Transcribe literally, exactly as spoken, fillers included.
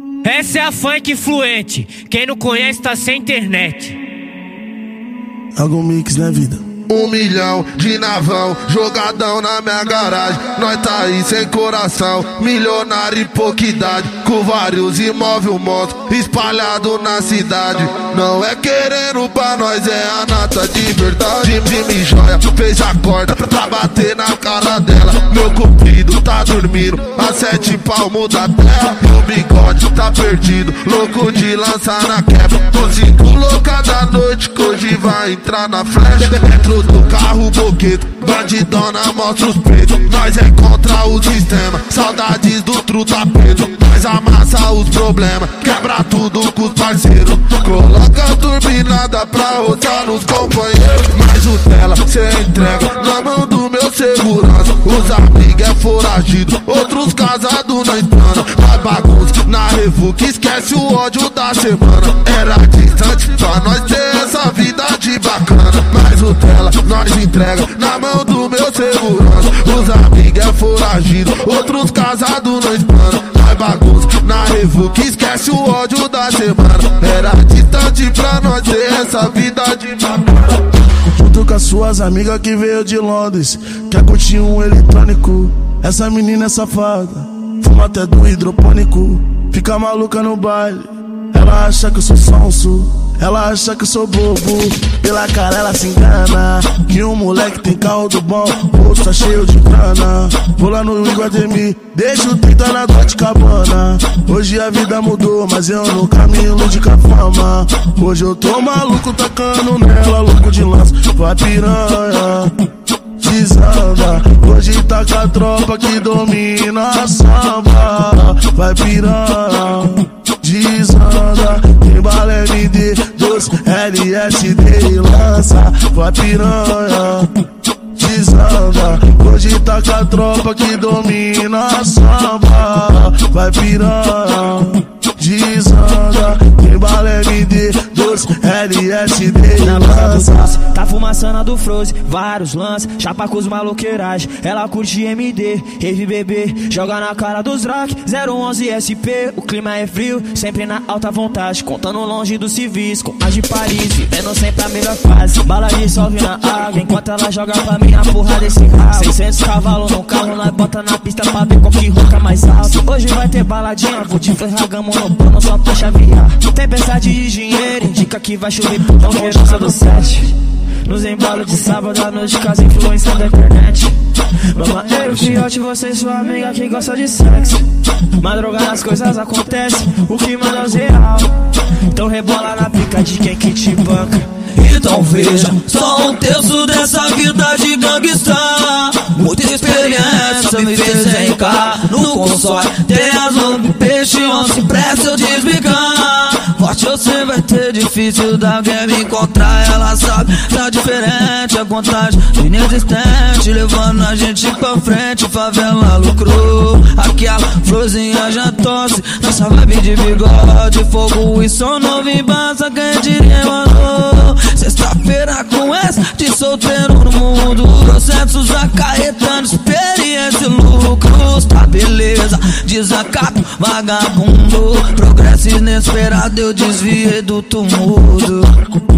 Essa é a funk fluente, quem não conhece tá sem internet. Algum mix na vida. Um milhão de navão, jogadão na minha garagem. Nós tá aí sem coração, milionário e pouca idade, com vários imóveis, motos espalhado na cidade. Não é querendo pra nós, é a nata de verdade. Jimmy Joia fez a corda pra bater na cara dela. Meu cupido tá dormindo a sete palmos da terra. Meu bigode tá perdido, louco de lançar na quebra. Tô cinco louca da noite que hoje vai entrar na flecha. Dentro do carro boqueto, bandidona mostra os peitos. Nós é contra o sistema, saudades do truta preto. Nós amassa os problemas, quebra tudo com os parceiros. Coloca a turbinada pra roçar nos companheiros. Mas o tela cê entrega na mão do meu segurança. Os amigos é foragido, outros casados na espana. Faz bagunça na revu que esquece o ódio da semana. Era distante pra nós ter essa vida de bacana. Mas o tela nós entrega na mão do meu segurança. Os amigos é foragido, outros casados na espana. Faz bagunça na revu que esquece o ódio da semana. Era distante pra nós ter essa vida de bacana. Junto com as suas amigas que veio de Londres, quer curtir um eletrônico. Essa menina é safada, fuma até do hidropônico. Fica maluca no baile, ela acha que eu sou sonso, ela acha que eu sou bobo. Pela cara ela se engana, que um moleque tem carro do bom, bolso tá cheio de grana. Vou lá no Iguatemi, deixo trinta na Dolce Gabbana. Hoje a vida mudou, mas eu no caminho de com a fama. Hoje eu tô maluco tacando nela, louco de lança, vai piranha, desanda. Hoje tá com a tropa que domina a samba. Vai piranha, desanda. Tem bala M D, dois L S D e lança. Vai piranha, desanda. Hoje tá com a tropa que domina a samba. Vai piranha, desanda. Tem bala M D, dois L S D e lança. Tá fumaçando do Froze, vários lances, chapa com os maloqueiragem. Ela curte M D, rave bebê, joga na cara dos rock, zero onze S P. O clima é frio, sempre na alta vontade, contando longe dos civis, com as de Paris, vivendo sempre a melhor fase. Bala dissolve na água, enquanto ela joga pra mim a porra desse rabo. seiscentos cavalos no carro, nós bota na pista pra ver qual que ronca mais alto. Hoje vai ter baladinha, vou te ferragamo no pano só pra chavear. Tempestade de dinheiro, indica que vai chover, não queira do sete. Nos embalos de sábado à noite, com as influências da internet. Vamos eu, fiote, você e sua amiga que gosta de sexo. Madrugada as coisas acontecem, o que manda é o real. Então rebola na pica de quem que te banca. Então veja, só um terço dessa vida de gangsta. Muita experiência me fez entrar no console. Tem as lobos, peixe, onça, presta eu desbicar. Forte você vai ter difícil da alguém me encontrar. Ela sabe, tá diferente, a contagem inexistente, levando a gente pra frente. Favela lucrou, aquela florzinha já tosse. Nossa vibe de bigode, fogo e som novo embaça. Quem diria, mano? Sexta-feira com essa de solteiro no mundo. Processos acarretando experiência e lucros. Tá beleza, desacato, vagabundo. Progresso inesperado, eu desviei do tumulto.